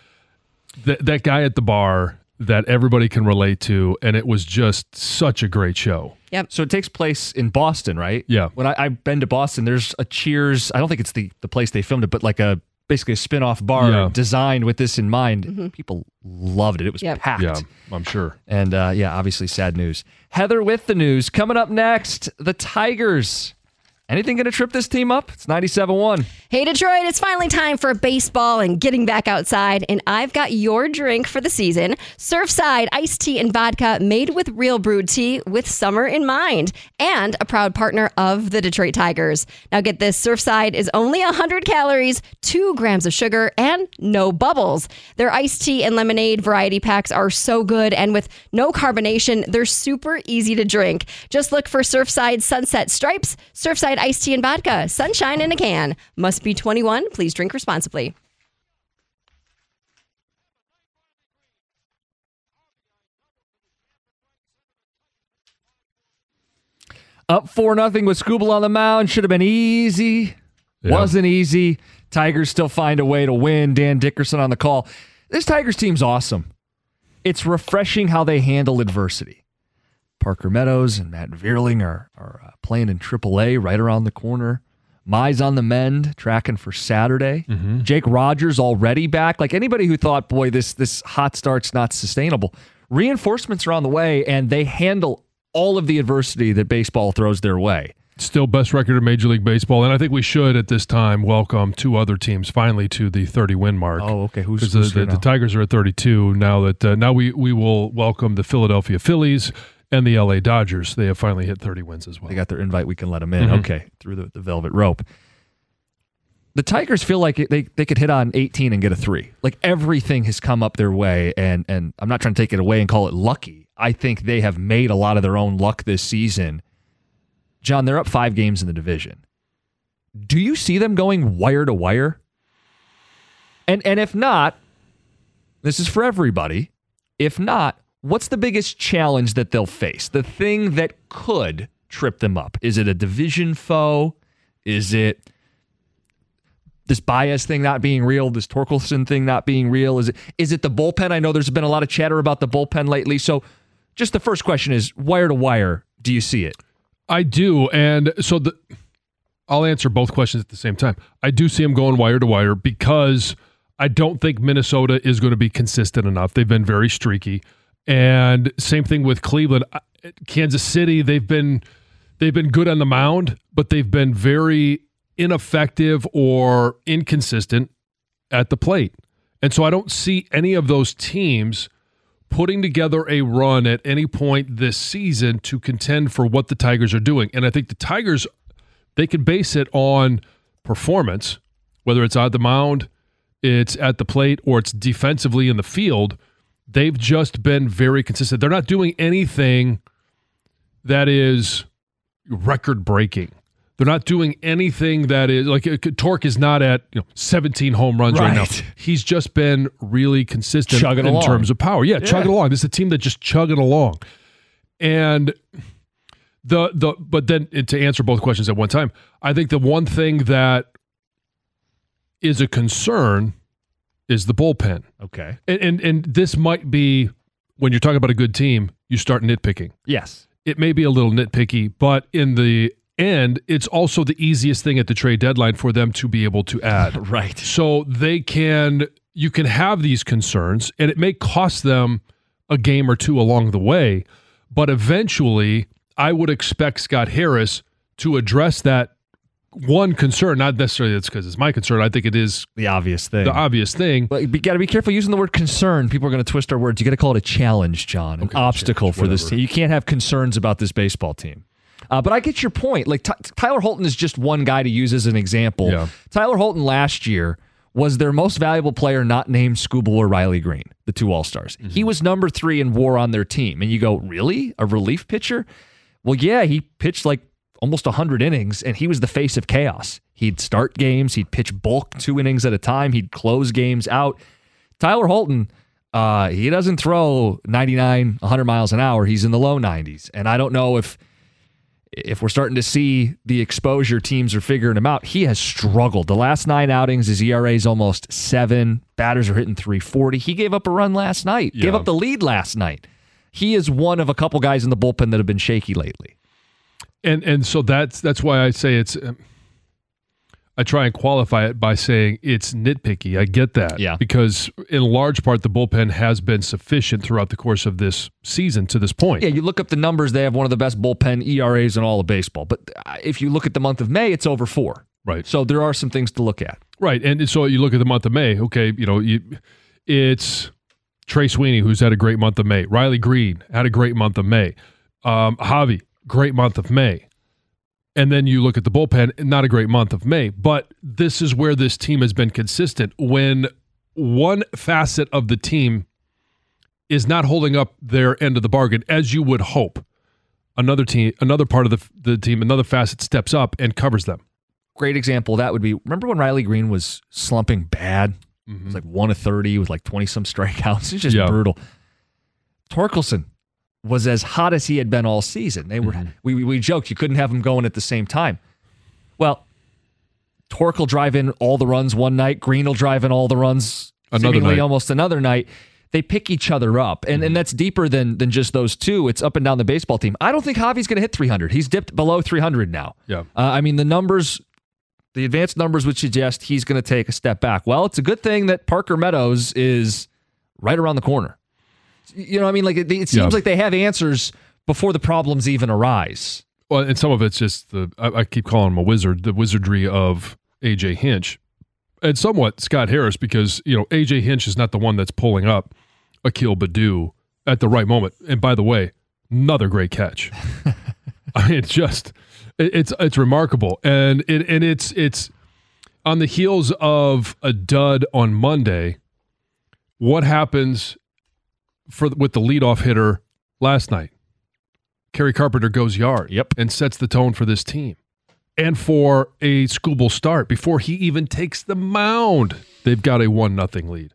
th- that guy at the bar that everybody can relate to. And it was just such a great show. Yep. So it takes place in Boston, right? Yeah. When I, I've been to Boston, there's a Cheers. I don't think it's the, the place they filmed it, but like a basically a spin-off bar Yeah. designed with this in mind. Mm-hmm. People loved it. It was Yep. packed. Yeah, I'm sure. And uh, yeah, obviously sad news. Heather with the news. Coming up next, the Tigers. Anything going to trip this team up? It's ninety-seven point one. Hey, Detroit, it's finally time for baseball and getting back outside. And I've got your drink for the season. Surfside iced tea and vodka made with real brewed tea with summer in mind. And a proud partner of the Detroit Tigers. Now get this, Surfside is only one hundred calories, two grams of sugar, and no bubbles. Their iced tea and lemonade variety packs are so good. And with no carbonation, they're super easy to drink. Just look for Surfside Sunset Stripes, Surfside iced tea and vodka, sunshine in a can. Must be twenty-one. Please drink responsibly. Up four nothing with Skubal on the mound. Should have been easy. Yeah. Wasn't easy. Tigers still find a way to win. Dan Dickerson on the call. This Tigers team's awesome. It's refreshing how they handle adversity. Parker Meadows and Matt Vierling are, are uh, playing in triple A right around the corner. Mize on the mend, tracking for Saturday. Mm-hmm. Jake Rogers already back. Like anybody who thought, boy, this this hot start's not sustainable. Reinforcements are on the way, and they handle all of the adversity that baseball throws their way. Still best record in Major League Baseball. And I think we should, at this time, welcome two other teams finally to the thirty-win mark. Oh, okay. Who's, Because who's the, here the, now? the Tigers are at thirty-two now. That uh, now we we will welcome the Philadelphia Phillies and the L A Dodgers. They have finally hit thirty wins as well. They got their invite. We can let them in. Mhm. Okay, through the, the velvet rope. The Tigers feel like they, they could hit on eighteen and get a three. Like everything has come up their way, and and I'm not trying to take it away and call it lucky. I think they have made a lot of their own luck this season. John, they're up five games in the division. Do you see them going wire to wire? And and if not, this is for everybody. If not, what's the biggest challenge that they'll face? The thing that could trip them up? Is it a division foe? Is it this Baez thing not being real? This Torkelson thing not being real? Is it is it the bullpen? I know there's been a lot of chatter about the bullpen lately. So just the first question is, wire to wire, do you see it? I do. And so the I'll answer both questions at the same time. I do see them going wire to wire because I don't think Minnesota is going to be consistent enough. They've been very streaky. And same thing with Cleveland. Kansas City, they've been they've been good on the mound, but they've been very ineffective or inconsistent at the plate. And so I don't see any of those teams putting together a run at any point this season to contend for what the Tigers are doing. And I think the Tigers, they can base it on performance, whether it's on the mound, it's at the plate, or it's defensively in the field, they've just been very consistent. They're not doing anything that is record-breaking. They're not doing anything that is like Torque is not at you know seventeen home runs right, right now. He's just been really consistent chugging in along. terms of power. Yeah, yeah, chugging along. This is a team that just chugging along. And the the but then to answer both questions at one time, I think the one thing that is a concern is the bullpen. Okay. And and, and this might be when you're talking about a good team, you start nitpicking. Yes. It may be a little nitpicky, but in the end, it's also the easiest thing at the trade deadline for them to be able to add. Right. So they can, you can have these concerns, and it may cost them a game or two along the way, but eventually I would expect Scott Harris to address that one concern, not necessarily that's because it's my concern. I think it is the obvious thing. The obvious thing. But you got to be careful using the word concern. People are going to twist our words. You got to call it a challenge, John, an okay, obstacle for whatever. this team. You can't have concerns about this baseball team. Uh, but I get your point. Like T- Tyler Holton is just one guy to use as an example. Yeah. Tyler Holton last year was their most valuable player, not named Skubal or Riley Green, the two All-Stars. Mm-hmm. He was number three in WAR on their team. And you go, really? A relief pitcher? Well, yeah, he pitched like almost one hundred innings, and he was the face of chaos. He'd start games. He'd pitch bulk two innings at a time. He'd close games out. Tyler Holton, uh, he doesn't throw ninety-nine, one hundred miles an hour. He's in the low nineties. And I don't know if if we're starting to see the exposure teams are figuring him out. He has struggled. The last nine outings, his E R A is almost seven. Batters are hitting three forty. He gave up a run last night. Yeah. Gave up the lead last night. He is one of a couple guys in the bullpen that have been shaky lately. And and so that's that's why I say it's um, I try and qualify it by saying it's nitpicky. I get that. Yeah. Because in large part, the bullpen has been sufficient throughout the course of this season to this point. Yeah, you look up the numbers, they have one of the best bullpen E R As in all of baseball. But if you look at the month of May, it's over four. Right. So there are some things to look at. Right. And so you look at the month of May, okay, you know, you, it's Trey Sweeney, who's had a great month of May. Riley Green had a great month of May. Um, Javi, great month of May. And then you look at the bullpen, not a great month of May. But this is where this team has been consistent. When one facet of the team is not holding up their end of the bargain, as you would hope, another team, another part of the, the team, another facet steps up and covers them. Great example of that would be, remember when Riley Green was slumping bad? Mm-hmm. It was like one of thirty with like twenty-some strikeouts. It's just yeah. brutal. Torkelson was as hot as he had been all season. They were mm-hmm. we we joked you couldn't have them going at the same time. Well, Torque will drive in all the runs one night. Green will drive in all the runs another seemingly night. almost another night. They pick each other up, and, mm-hmm. and that's deeper than than just those two. It's up and down the baseball team. I don't think Javi's going to hit three hundred. He's dipped below three hundred now. Yeah, uh, I mean the numbers, the advanced numbers would suggest he's going to take a step back. Well, it's a good thing that Parker Meadows is right around the corner. You know what I mean? Like it, it seems yeah. like they have answers before the problems even arise. Well, and some of it's just the, I, I keep calling him a wizard, the wizardry of A J Hinch. And somewhat Scott Harris, because, you know, A J Hinch is not the one that's pulling up Akil Baddoo at the right moment. And by the way, another great catch. I mean, it's just, it, it's it's remarkable. And it and it's it's on the heels of a dud on Monday. What happens for with the leadoff hitter last night? Kerry Carpenter goes yard yep. and sets the tone for this team. And for a Skubal start, before he even takes the mound, they've got a one nothing lead.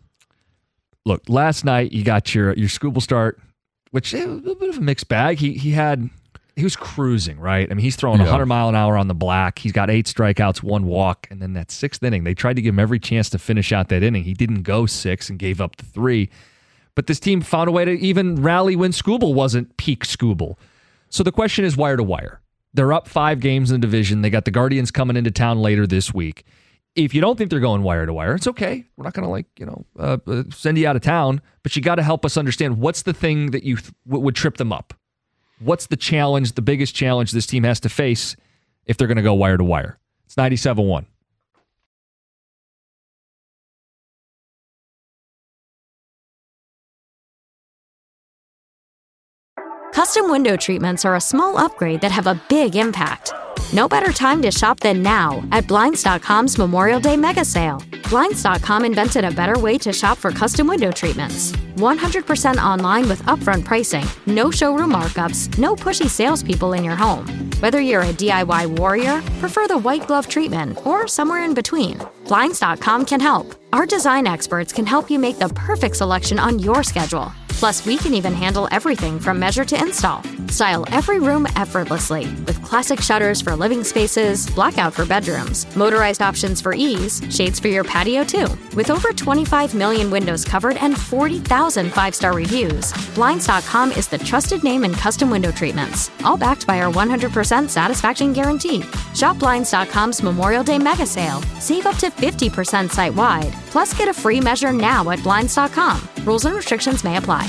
Look, last night you got your your Skubal start, which eh, a little bit of a mixed bag. He he had he was cruising, right? I mean, he's throwing yeah. one hundred mile an hour on the black. He's got eight strikeouts, one walk, and then that sixth inning, they tried to give him every chance to finish out that inning. He didn't go six and gave up the three. But this team found a way to even rally when Skubal wasn't peak Skubal. So the question is wire to wire. They're up five games in the division. They got the Guardians coming into town later this week. If you don't think they're going wire to wire, it's okay. We're not going to like, you know, uh, send you out of town, but you got to help us understand what's the thing that you th- w- would trip them up. What's the challenge, the biggest challenge this team has to face if they're going to go wire to wire? It's ninety-seven one. Custom window treatments are a small upgrade that have a big impact. No better time to shop than now at Blinds dot com's Memorial Day mega sale. Blinds dot com invented a better way to shop for custom window treatments. one hundred percent online with upfront pricing, no showroom markups, no pushy salespeople in your home. Whether you're a D I Y warrior, prefer the white glove treatment, or somewhere in between, Blinds dot com can help. Our design experts can help you make the perfect selection on your schedule. Plus, we can even handle everything from measure to install. Style every room effortlessly with classic shutters for living spaces, blackout for bedrooms, motorized options for ease, shades for your patio too. With over twenty-five million windows covered and forty thousand five-star reviews, Blinds dot com is the trusted name in custom window treatments, all backed by our one hundred percent satisfaction guarantee. Shop Blinds dot com's Memorial Day mega sale. Save up to fifty percent site-wide. Plus, get a free measure now at Blinds dot com. Rules and restrictions may apply.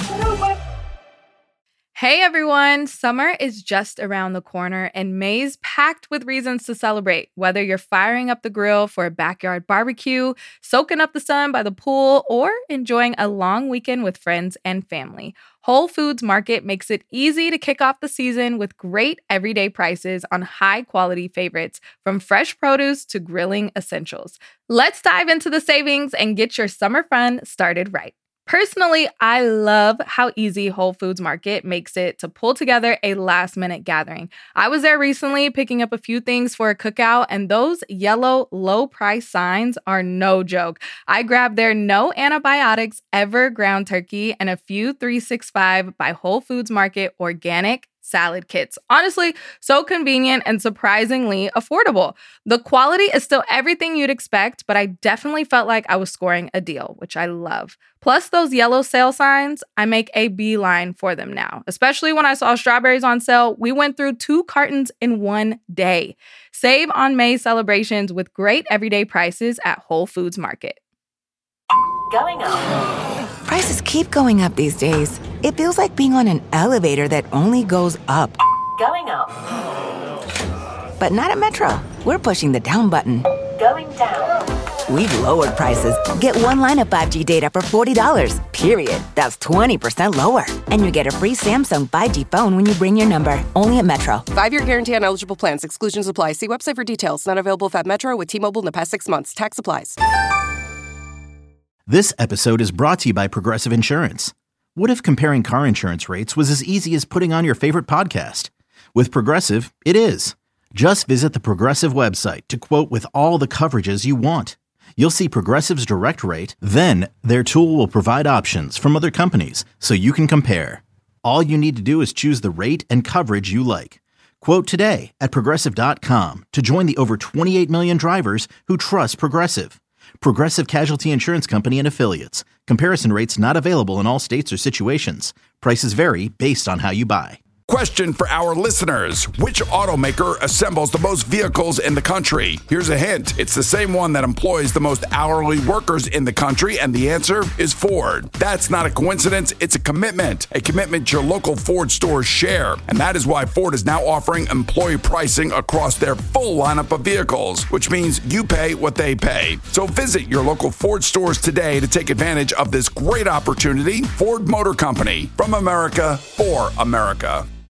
Hey everyone, summer is just around the corner and May's packed with reasons to celebrate. Whether you're firing up the grill for a backyard barbecue, soaking up the sun by the pool, or enjoying a long weekend with friends and family, Whole Foods Market makes it easy to kick off the season with great everyday prices on high-quality favorites, from fresh produce to grilling essentials. Let's dive into the savings and get your summer fun started right. Personally, I love how easy Whole Foods Market makes it to pull together a last-minute gathering. I was there recently picking up a few things for a cookout, and those yellow low-price signs are no joke. I grabbed their no antibiotics ever ground turkey and a few three sixty-five by Whole Foods Market organic salad kits. Honestly, so convenient and surprisingly affordable. The quality is still everything you'd expect, but I definitely felt like I was scoring a deal, which I love. Plus, those yellow sale signs, I make a beeline for them now. Especially when I saw strawberries on sale, we went through two cartons in one day. Save on May celebrations with great everyday prices at Whole Foods Market. Going up. Prices keep going up these days. It feels like being on an elevator that only goes up. Going up. But not at Metro. We're pushing the down button. Going down. We've lowered prices. Get one line of five G data for forty dollars, period. That's twenty percent lower. And you get a free Samsung five G phone when you bring your number. Only at Metro. Five-year guarantee on eligible plans. Exclusions apply. See website for details. Not available if at Metro with T-Mobile in the past six months. Tax applies. This episode is brought to you by Progressive Insurance. What if comparing car insurance rates was as easy as putting on your favorite podcast? With Progressive, it is. Just visit the Progressive website to quote with all the coverages you want. You'll see Progressive's direct rate, then their tool will provide options from other companies so you can compare. All you need to do is choose the rate and coverage you like. Quote today at Progressive dot com to join the over twenty-eight million drivers who trust Progressive. Progressive Casualty Insurance Company and Affiliates. Comparison rates not available in all states or situations. Prices vary based on how you buy. Question for our listeners. Which automaker assembles the most vehicles in the country? Here's a hint. It's the same one that employs the most hourly workers in the country, and the answer is Ford. That's not a coincidence. It's a commitment. A commitment your local Ford stores share. And that is why Ford is now offering employee pricing across their full lineup of vehicles, which means you pay what they pay. So visit your local Ford stores today to take advantage of this great opportunity. Ford Motor Company. From America, for America.